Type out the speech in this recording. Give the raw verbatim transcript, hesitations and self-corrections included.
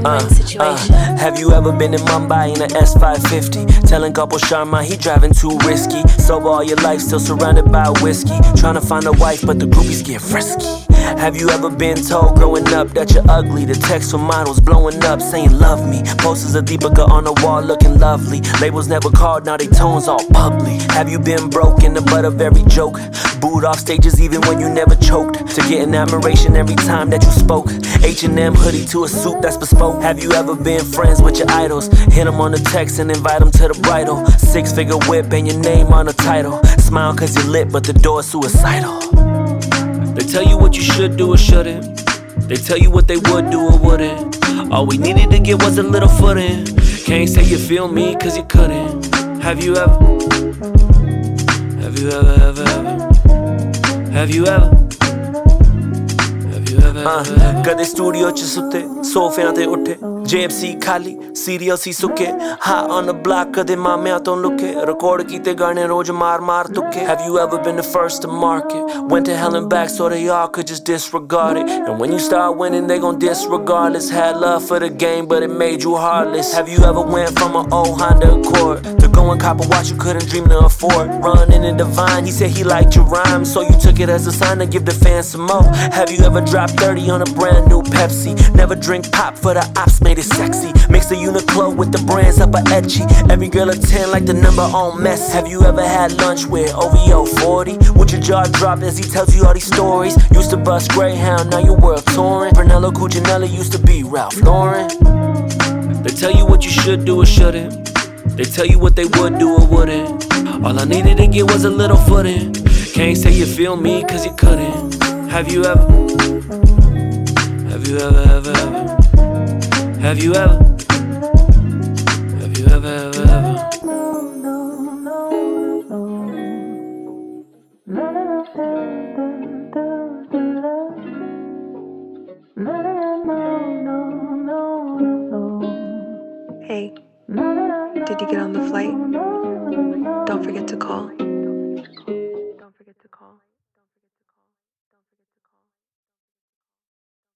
win-win situation. uh, Have you ever been in Mumbai in an S five fifty? Telling couple Sharma he driving too risky. Sober all your life, still surrounded by whiskey. Trying to find a wife, but the groupies get frisky. Have you ever been told growing up that you're ugly? The text from models blowing up saying love me. Posters of Deepika on the wall looking lovely. Labels never called, now they tones all bubbly. Have you been broke in the butt of every joke? Booed off stages even when you never choked. To getting admiration every time that you spoke. H and M hoodie to a suit that's bespoke. Have you ever been friends with your idols? Hit them on the text and invite them to the bridal. Six figure whip and your name on the title. Smile cause you're lit but the door's suicidal. They tell you what you should do or shouldn't. They tell you what they would do or wouldn't. All we needed to get was a little footing. Can't say you feel me cause you couldn't. Have you ever? Have you ever, ever, ever? Have you ever? Have you ever, ever, ever? Kade studio ch sutte, sofiyan te utte. J F C khali, serial si sukke. Hot on the block, kade maamya ton lukke. Record kite gaane roj maar maar tukke. Have you ever been the first to market? Went to hell and back so they all could just disregard it. And when you start winning, they gon' disregard us. Had love for the game, but it made you heartless. Have you ever went from an old Honda Accord to going cop a watch you couldn't dream to afford? Running in the Divine, he said he liked your rhyme, so you took it as a sign to give the fans some more. Have you ever dropped thirty on a brand new Pepsi? Never drink pop for the ops, made it sexy. Mix the Uniqlo with the brands up a etchy. Every girl a ten like the number on Messi. Have you ever had lunch with O V O forty? With your jaw dropped as he tells you all these stories. Used to bust Greyhound, now you're world touring. Brunello Cucinelli used to be Ralph Lauren. They tell you what you should do or shouldn't. They tell you what they would do or wouldn't. All I needed to get was a little footing. Can't say you feel me cause you couldn't. Have you ever? Have you ever, ever, ever? Have you ever? Have you ever, ever, ever? Hey, did you get on the flight? Don't forget to call.